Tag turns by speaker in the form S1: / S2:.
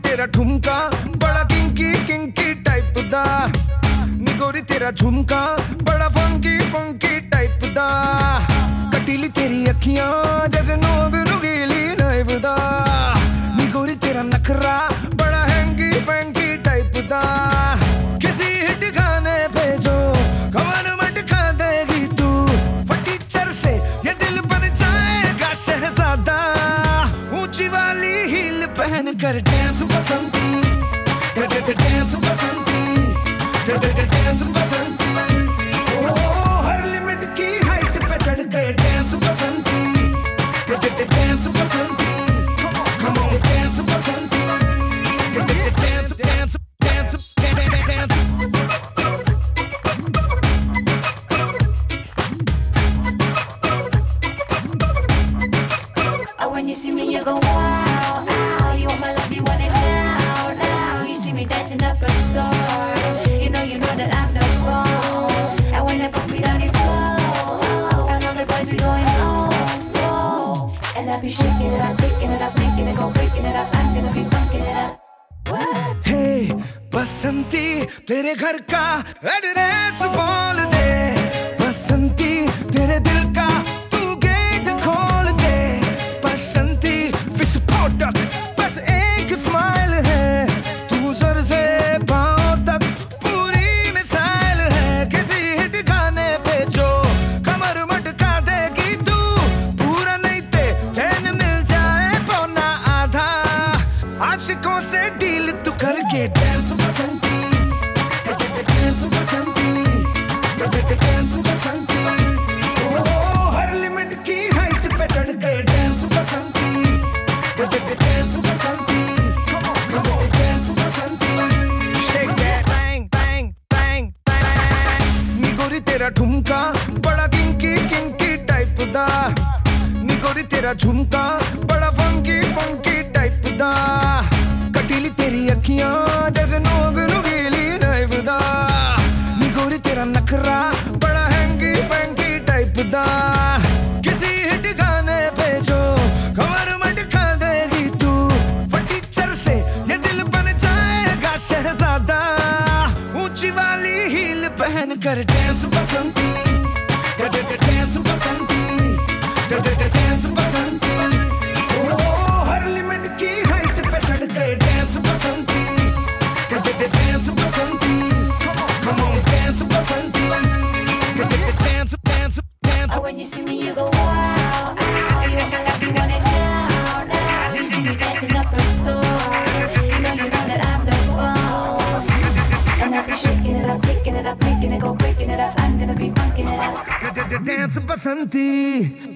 S1: तेरा ठुमका बड़ा किंकी किंकी टाइप दा, नी गोरी तेरा झुमका बड़ा फंकी फंकी टाइप दा, कटीली तेरी अखियां जैसे नोग नुगीली नाइफ दा, नी गोरी तेरा नखरा बड़ा हैंगी पैंकी टाइप दा, किसी हिट गाने पे जो कमर मटका देगी तू, फटीचर से ये दिल बन जाएगा शहजादा, ऊंची वाली हील पहन कर dance Basanti, dance Basanti, dance Basanti, ओ हर लिमिट की हाइट पे चढ़ गए dance Basanti, dance Basanti, come on dance Basanti, dance dance dance dance.
S2: When you see me, you go wow, wow. You want my love, you want it now, now. You see me dancing up a store. You know that I'm the ball. And when I put me down, it flow. And all the boys be going oh. And I be shaking it up, picking it up, making it go, breaking it up. I'm gonna be funking it up. What?
S1: Hey, Basanti तेरे घर का address बोल दे, बसंती तेरे दिल का तू gate खोल दे, बसंती विस्फोटक बस एक स्माइल है, तू सर से पांव तक पूरी मिसाइल है, किसी हिट गाने पे जो कमर मटका देगी तू, पूरा नहीं ते चैन मिल जाए पौना आधा, आशिकों से डील तू करके dance Basanti, dance Basanti, dance Basanti, ओ हर लिमिट की हाइट पे चढ़ गए dance Basanti, dance Basanti, come on dance Basanti, shake that bang bang bang bang, नी गोरी तेरा ठुमका बड़ा किंकी किंकी टाइप दा, नी गोरी तेरा झुमका बड़ा फंकी फंकी टाइप दा, कटीली तेरी अखियां जैसे नोग नुगीली नाइफ दा, नी गोरी तेरा नखरा बड़ा हैंगी पैंकी टाइप दा, किसी हिट गाने पे जो कमर मटका देगी तू, फटीचर से ये दिल बन जाएगा शहजादा, ऊंची वाली हील पहन कर dance Basanti, dance Basanti, dance Basanti, ओ हर लिमिट की हाइट पे चढ़ गए dance Basanti, dance Basanti, come on dance Basanti, dance dance dance.
S2: When you see me, you go wow, wow. You want my love, you want it now, now. You see me dancing up a store. You know that I'm the ball. And I be shaking it up, picking it up, making it go, breaking it up. I'm gonna be funking it up.
S1: Dance Basanti.